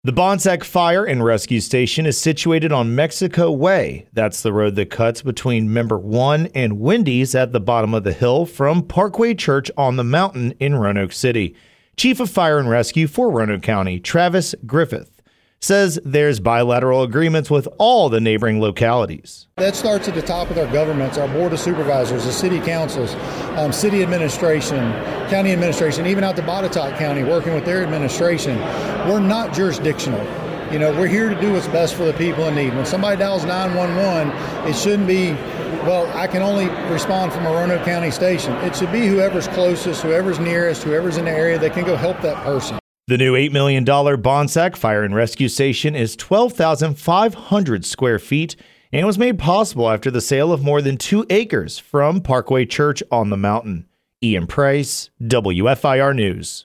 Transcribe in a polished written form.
The Bonsack Fire and Rescue Station is situated on Mexico Way. That's the road that cuts between Member 1 and Wendy's at the bottom of the hill from Parkway Church on the Mountain in Roanoke City. Chief of Fire and Rescue for Roanoke County, Travis Griffith, says there's bilateral agreements with all the neighboring localities. That starts at the top with our governments, our board of supervisors, the city councils, city administration, county administration, even out to Botetourt County, working with their administration. We're not jurisdictional. We're here to do what's best for the people in need. When somebody dials 911, it shouldn't be, well, I can only respond from a Roanoke County station. It should be whoever's closest, whoever's nearest, whoever's in the area that can go help that person. The new $8 million Bonsack Fire and Rescue Station is 12,500 square feet and was made possible after the sale of more than 2 acres from Parkway Church on the Mountain. Ian Price, WFIR News.